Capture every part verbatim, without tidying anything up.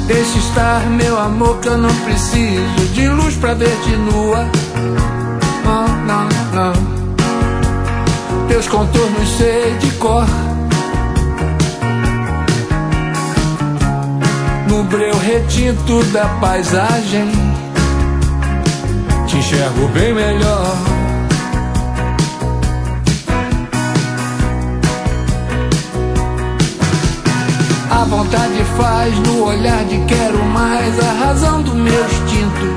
Deixa estar, meu amor, que eu não preciso de luz pra ver-te nua. Não, não, não. Teus contornos sei de cor. No breu retinto da paisagem te enxergo bem melhor. A vontade faz no olhar de quero mais, a razão do meu instinto,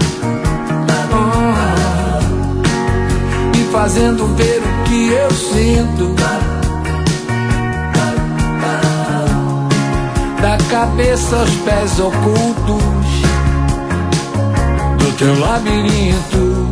oh, me fazendo ver o que eu sinto. Da cabeça aos pés ocultos do teu labirinto.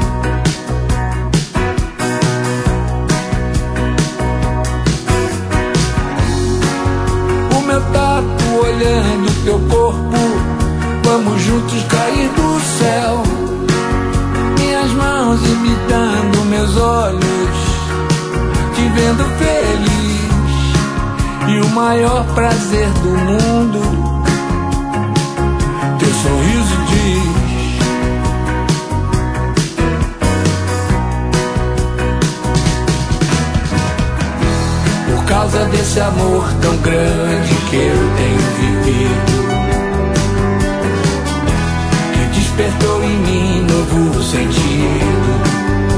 O meu tato olhando teu corpo, vamos juntos cair do céu. Minhas mãos imitando meus olhos, te vendo feliz. E o maior prazer do mundo, teu sorriso diz. Por causa desse amor tão grande que eu tenho vivido, que despertou em mim novo sentido.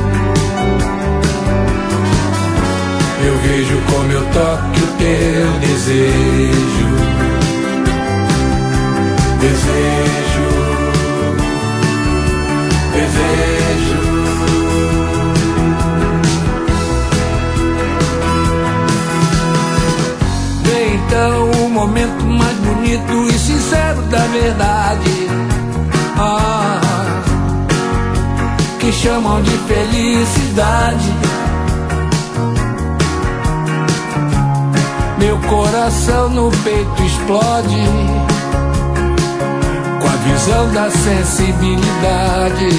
Eu vejo como eu toque o teu desejo. Desejo, desejo. Vem então o momento mais bonito e sincero da verdade, ah, que chamam de felicidade. Meu coração no peito explode com a visão da sensibilidade.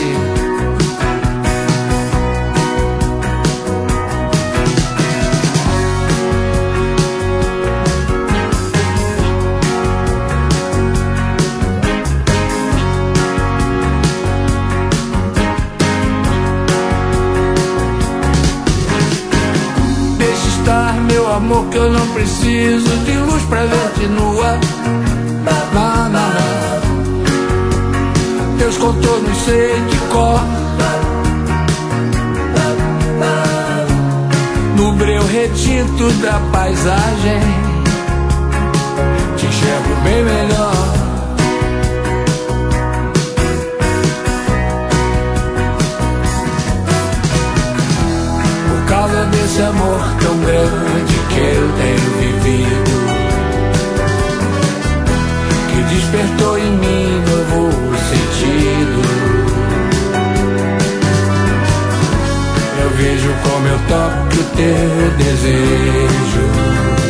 Meu amor, que eu não preciso de luz pra ver-te nua. Não, não, não. Teus contornos sei de cor. No breu retinto da paisagem te enxergo bem melhor. Por causa desse amor tão grande que eu tenho vivido, que despertou em mim novo sentido. Eu vejo como eu toco o teu desejo.